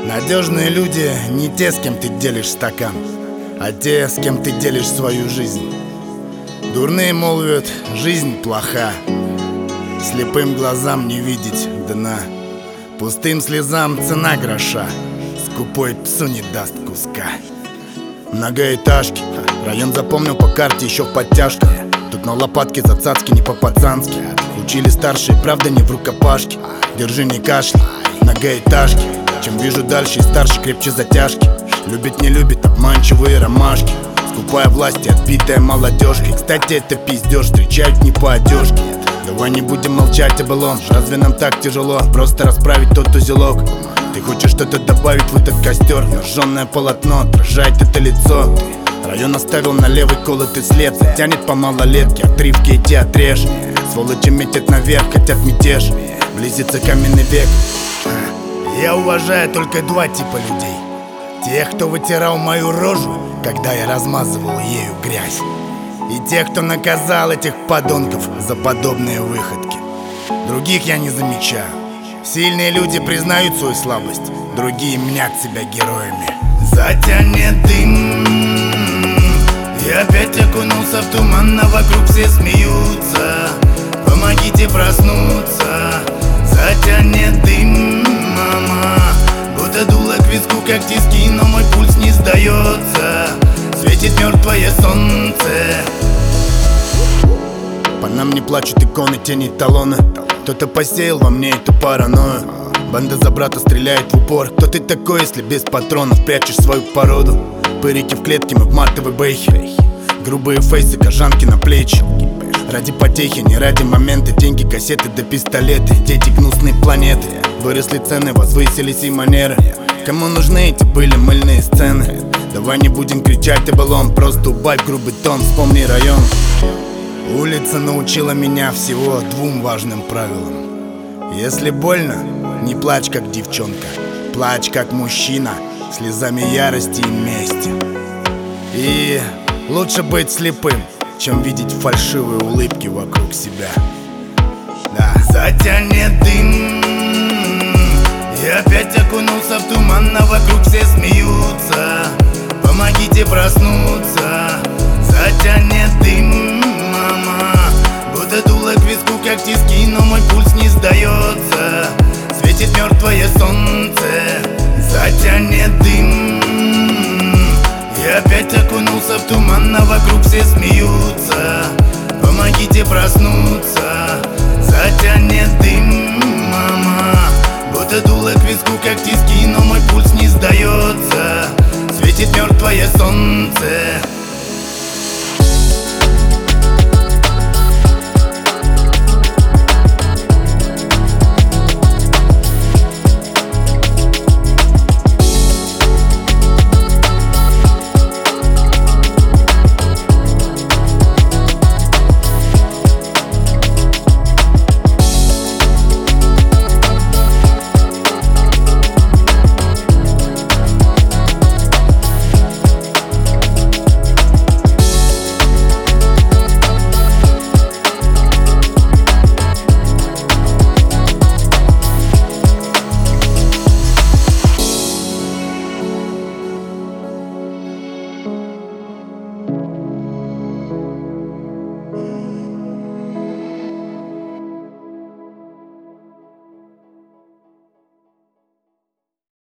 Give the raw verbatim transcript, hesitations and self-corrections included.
Надежные люди не те, с кем ты делишь стакан, а те, с кем ты делишь свою жизнь. Дурные молвят, жизнь плоха, слепым глазам не видеть дна, пустым слезам цена гроша, скупой псу не даст куска. Многоэтажки, район запомнил по карте еще в подтяжках. Тут на лопатке за цацки не по-пацански. Учили старшие, правда не в рукопашке. Держи, не кашляй, многоэтажки. Чем вижу дальше и старше, крепче затяжки. Любит, не любит, обманчивые ромашки. Скупая власть и отбитая молодежка. И, кстати, это пиздеж, встречают не по одежке. Давай не будем молчать о былом. Разве нам так тяжело просто расправить тот узелок? Ты хочешь что-то добавить в этот костер? Жжёное полотно отражает это лицо. Район оставил на левый колотый след. Затянет по малолетке, отрывки эти отрежь. Сволочи метят наверх, хотят мятеж. Близится каменный век. Я уважаю только два типа людей: тех, кто вытирал мою рожу, когда я размазывал ею грязь, и тех, кто наказал этих подонков за подобные выходки. Других я не замечаю. Сильные люди признают свою слабость, другие мнят себя героями. Затянет дым, я опять окунулся в туман, а вокруг все смеются. Помогите проснуться. Затянет дым, мама, будто дуло к виску, как тиски, но мой пульс не сдается. Светит мертвое солнце. По нам не плачут иконы, тени, талоны. Кто-то посеял во мне эту паранойю. Банда за брата стреляет в упор. Кто ты такой, если без патронов прячешь свою породу? Пырики в клетке, мы в матовой бэхе. Грубые фейсы, кожанки на плечи. Ради потехи, не ради момента. Деньги, кассеты да пистолеты. Дети гнусной планеты. Выросли цены, возвысились и манеры. Кому нужны эти были мыльные сцены? Давай не будем кричать о былом, просто убавь грубый тон, вспомни район. Улица научила меня всего двум важным правилам: если больно, не плачь как девчонка, плачь как мужчина, слезами ярости и мести. И лучше быть слепым, чем видеть фальшивые улыбки вокруг себя. Да. Затянет дым, я опять окунулся в туман, а вокруг все смеются. Помогите проснуться. Затянет дым, мама, будто дуло к виску, как тиски, но мой пульс не сдается. Светит мертвое солнце. Затянет дым, я опять окунулся в туман, а вокруг все смеются. Помогите проснуться. Затянет дым, мама, будто дуло к виску, как тиски, но мой пульс не сдается. Светит мертвое солнце.